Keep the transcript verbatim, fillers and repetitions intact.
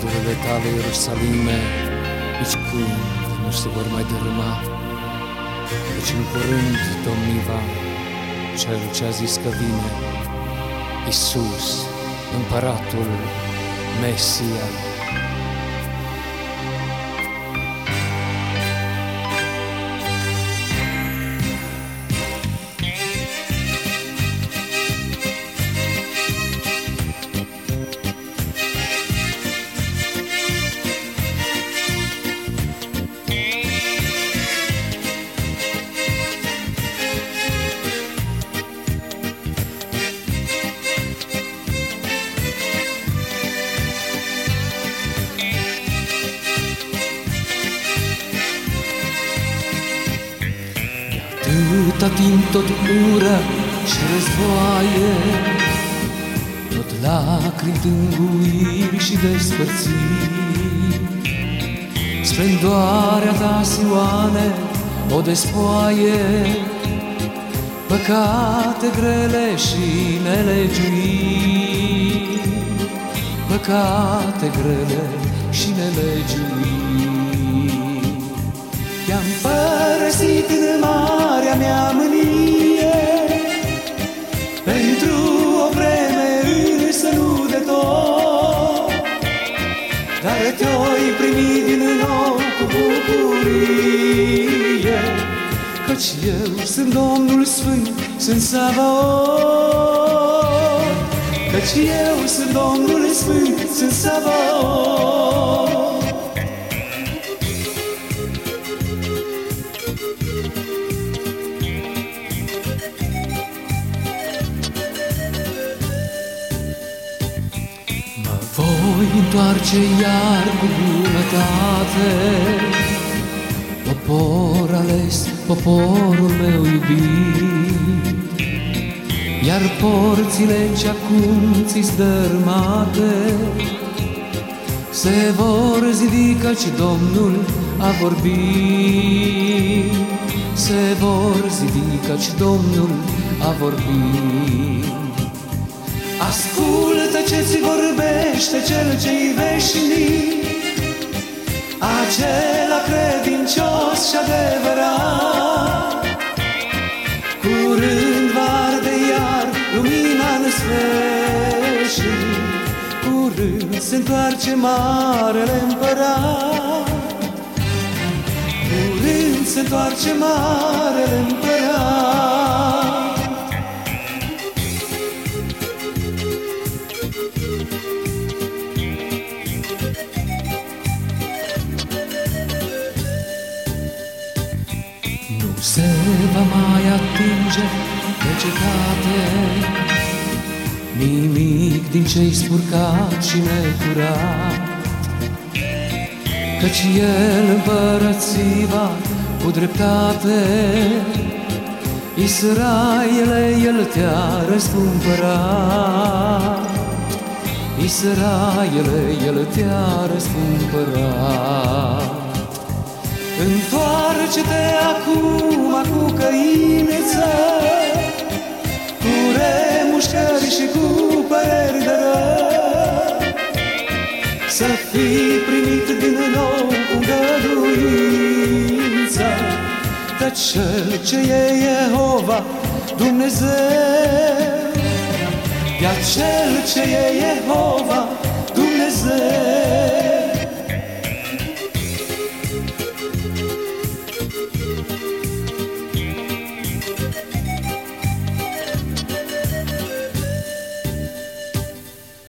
zidurile tale, Ierusalime, nici când nu se vor mai dărâma, căci în curând domniva cel ce a zis că vine, Iisus, Împăratul, Mesia. Atâta timp tot ură și războaie, tot lacrimi, tânguiri și despărțiri. Splendoarea ta, Sioane, o despoaie, păcate grele și nelegiuiri, păcate grele și nelegiuiri. Te-am părăsit în marea mea mânie, pentru o vreme însă nu de tot, dar te-oi primi din nou cu bucurie, căci eu sunt Domnul Sfânt, sunt Savaot, căci eu sunt Domnul Sfânt, sunt Savaot. Voi întoarce iar cu bunătate, popor ales, poporul meu iubit, iar porțile ce acum ți-s dărâmate se vor zidi, căci Domnul a vorbit, se vor zidi, căci Domnul a vorbit. Ascultă ce-ți vorbește cel ce-i veșnic, acela credincios și adevărat. Curând va arde iar lumina în sfârșit, curând se întoarce Marele Împărat, curând se întoarce Marele Împărat. Se va mai atinge de cetate nimic din ce-i spurcat și necurat, căci El împărățiva cu dreptate, Israele, El te-a răscumpărat, Israele, El te-a răscumpărat. Întoarce-te acum cu căință, cu remușcări și cu păreri de rău, să fii primit din nou cu îngăduință de Cel ce e Jehova Dumnezeu, de Cel ce e Jehova